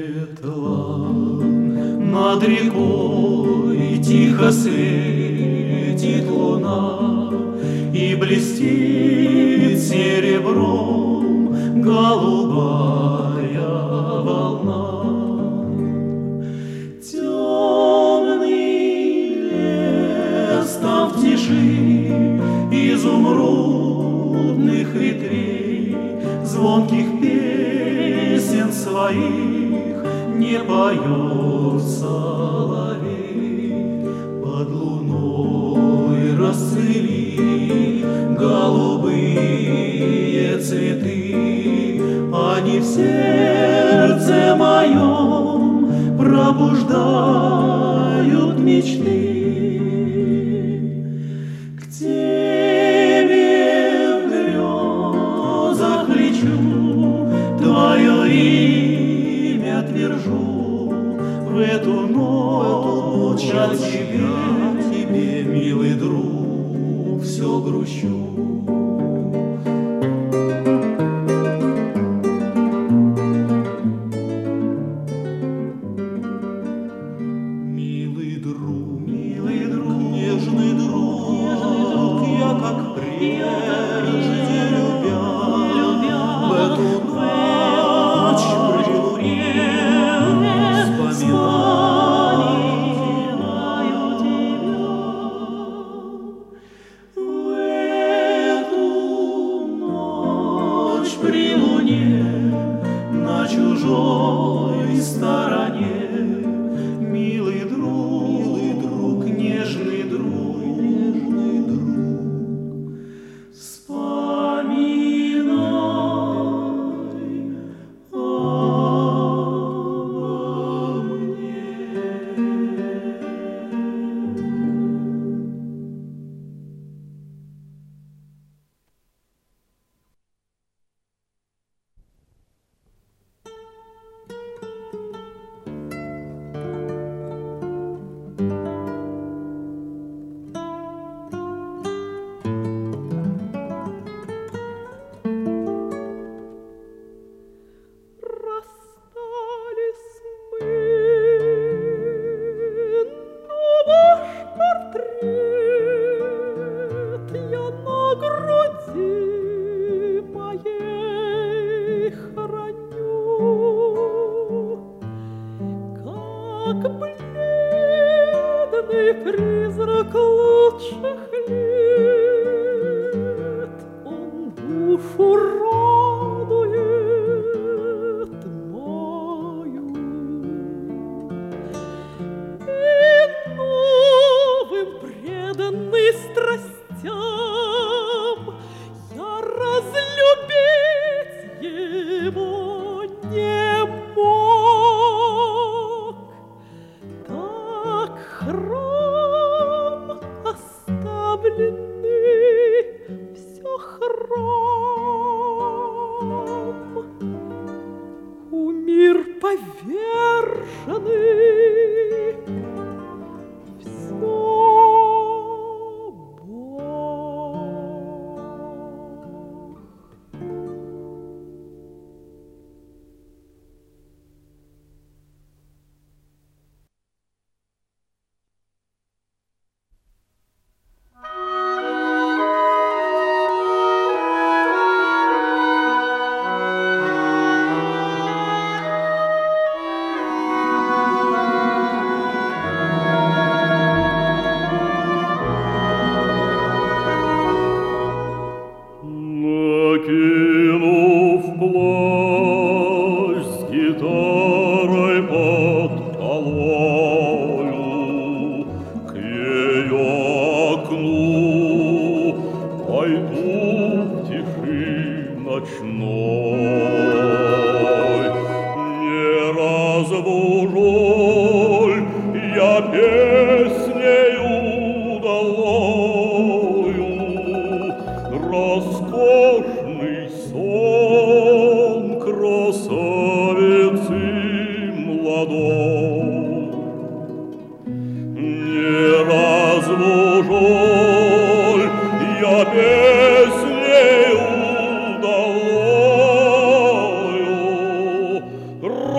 светла. Над рекой тихо светит луна, и блестит серебром голубая волна. Темный лес там в тиши изумрудных ветвей, звонких песен своих не поет соловей. Под луной расцвели голубые цветы, они в сердце моем пробуждают мечты. К тебе в грезах лечу, твое имя твержу. В эту ночь от тебе, милый друг, все грущу.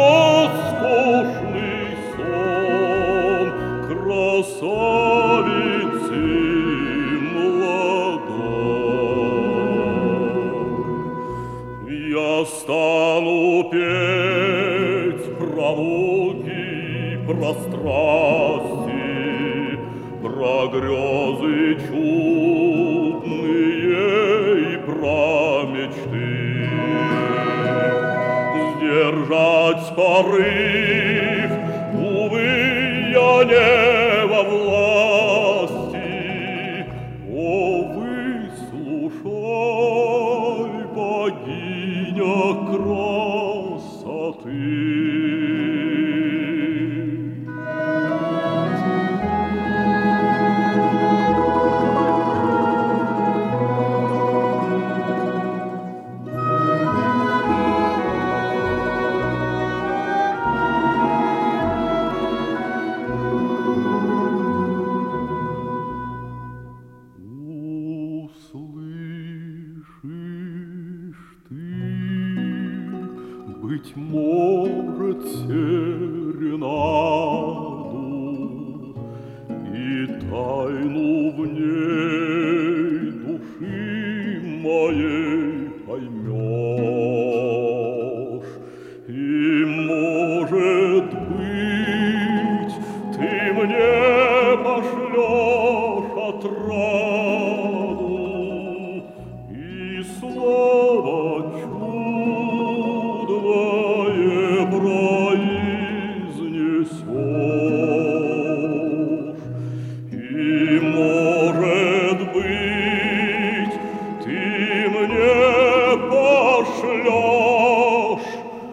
роскошный сон красавицы молодой. Я стану петь про луки, про страсти, про грезы чудные и про мечты. Сдержать порыв, увы, я не во власти. О, выслушай, богиня красоты. Быть может, серенаду и тайну в ней души моей поймешь. И, может быть, ты мне пошлешь отраду и слово чудное произнесешь. И, может быть, ты мне пошлешь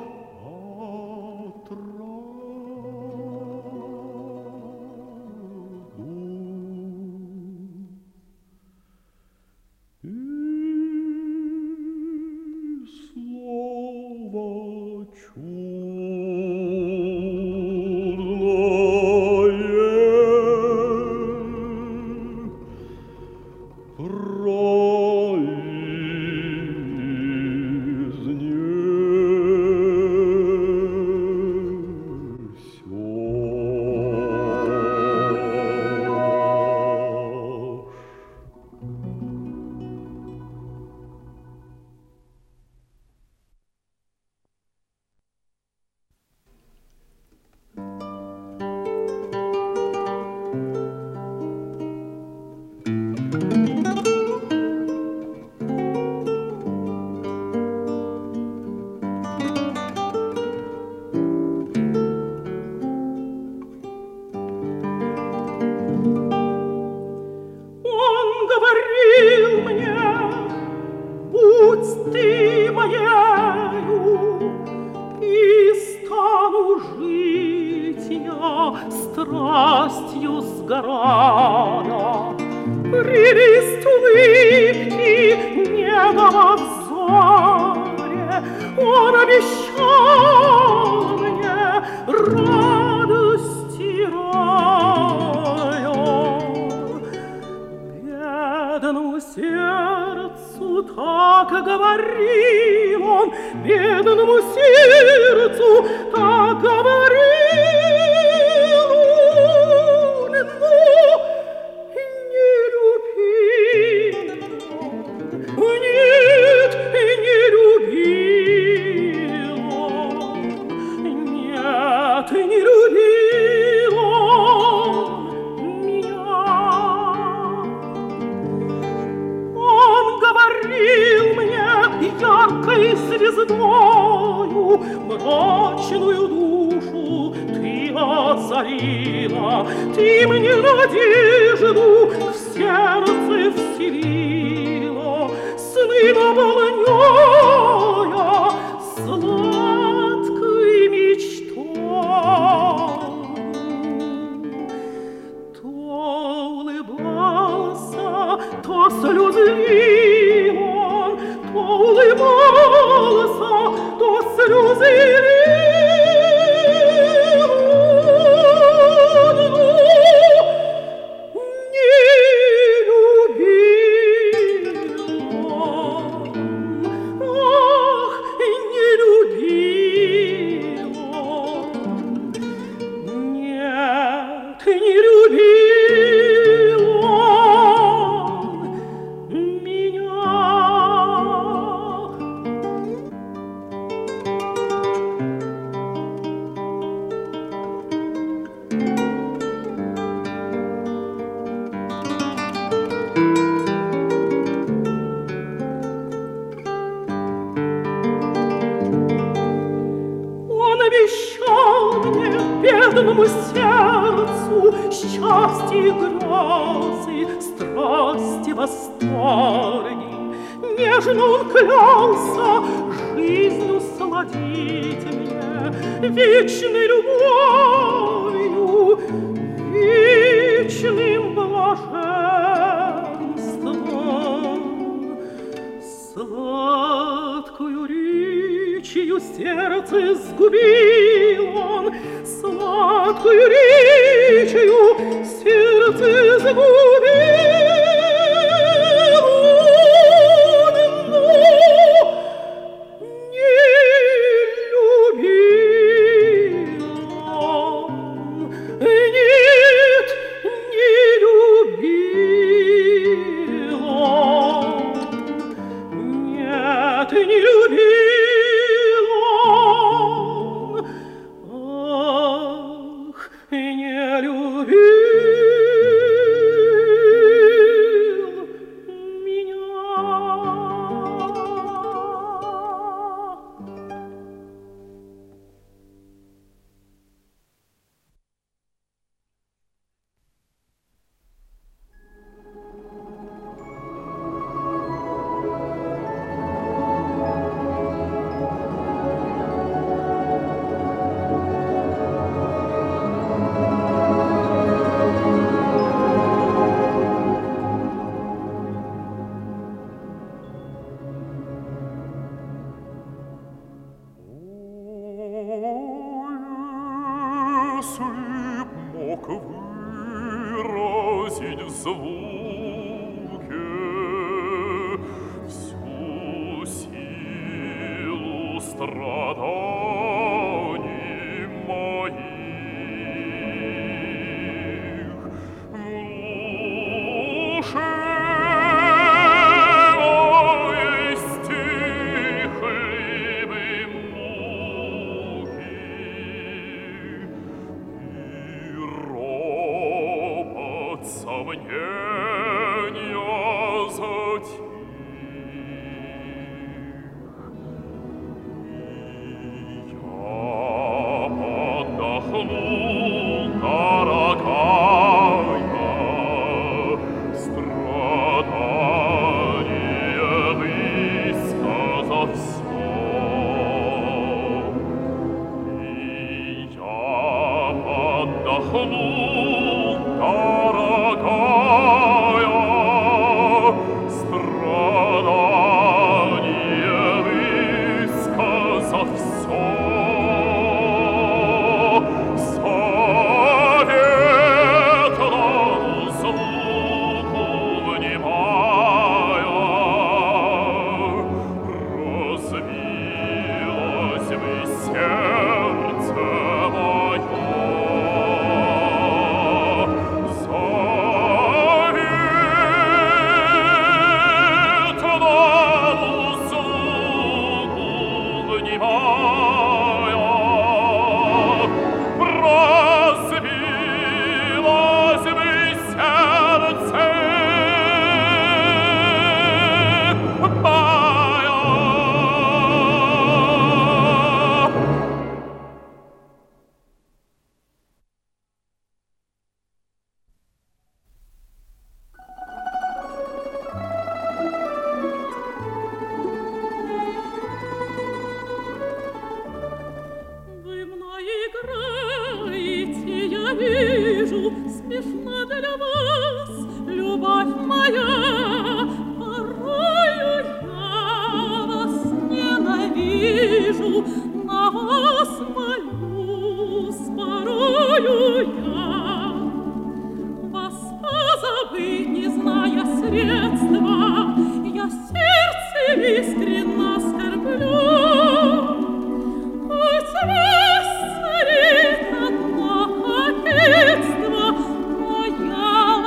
страстью сгорая, прелесть улыбки, нега во взоре, он обещал мне радости рая. Бедному сердцу так говорил он, бедному сердцу так говорил. Звездою мрачную душу ты озарила, ты мне надежду в сердце вселила, сны наполняя сладкой мечтой. То улыбался, то слезы лил он, то улыбался, то слезы лил он, не любил он, мне, бедному сердцу, счастье и грезы, страсти, восторги. Нежно он клялся жизнью сладить мне, вечной любовью, вечным блаженством. Сладкую речью сердце сгубил он, сладкую речью сердце сгубил он, но не любил он. Нет, не любил он. Нет, не любил он. Ах, не любил меня. Если б мог выразить в звуке всю силу страданий моих, в душе моей стихли бы муки, и ропот сомнения затих. И я отдохнул, дорогая, страдания высказав всё. И я отдохнул, дорогая, страдания высказав всё. Советному звуку внимая, разбилось бы сердце мое. Советному звуку внимая, разбилось бы сердце мое. Вы мной играете, я вижу, смешно для вас, любовь моя. Порою я вас ненавижу, на вас молюсь, порою я. Вас позабыть, не зная средства, я сердцем искренно скорблю. Хоть вас царит одно кокетство, но я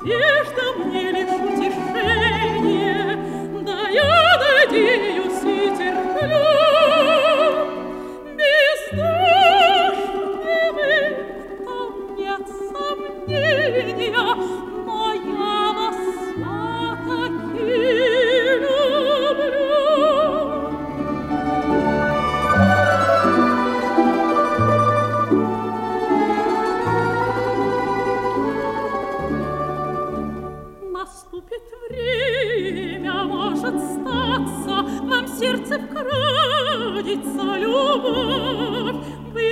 надежда мне лишь утешение, да я надеюсь и терплю. Бездушный там нет сомнения, но я вас все-таки люблю. Наступит время, может статься, вам в сердце вкрадется любовь, вы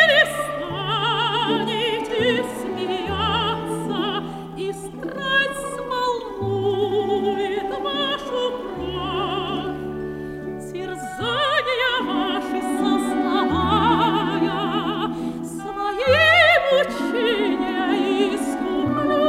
перестанете смеяться, и страсть смолнует вашу кровь. Терзания ваши сознавая, свои мучения искуплю.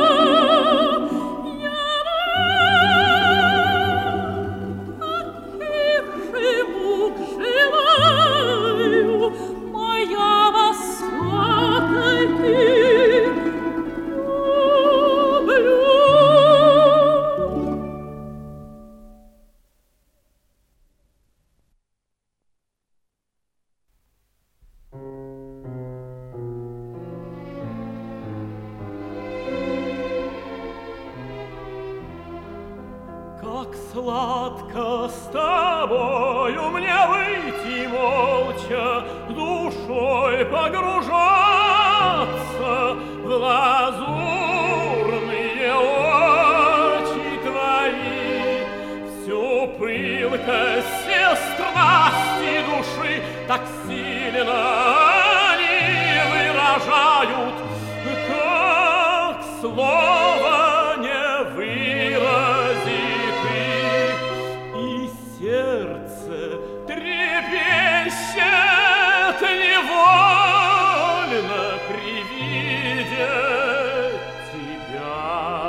Как сладко с тобою мне выйти молча, душой погружаться в лазурные очи твои. Всю пылкость, все страсти души так сильно они выражают, как слово не выразит. И сердце трепещет невольно при виде тебя.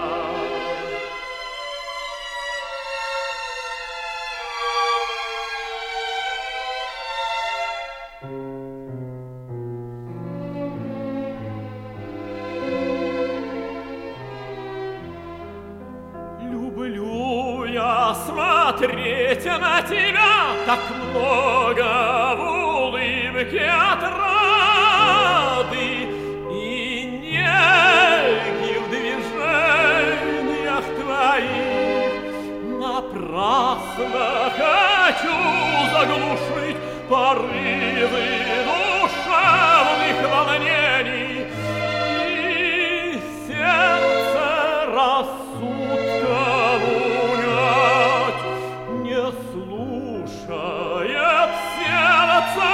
Люблю я смотреть на тебя, так много в улыбке отрады и неги в движениях твоих. Напрасно хочу заглушить порывы душевных волнений, и сердце рассудка унять не слушает сердце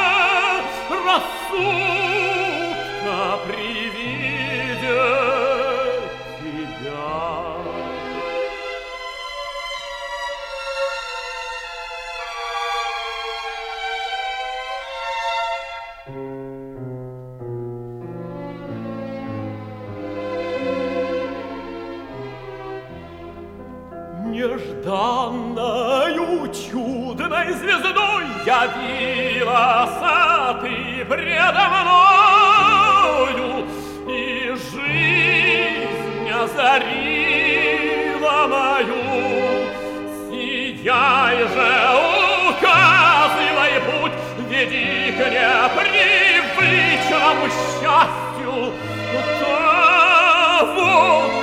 рассудка при виде тебя. Нежданною чудной звездой явилась ты предо мною, и жизнь озарила мою. Сияй же, указывай путь, веди к непривычному счастью того,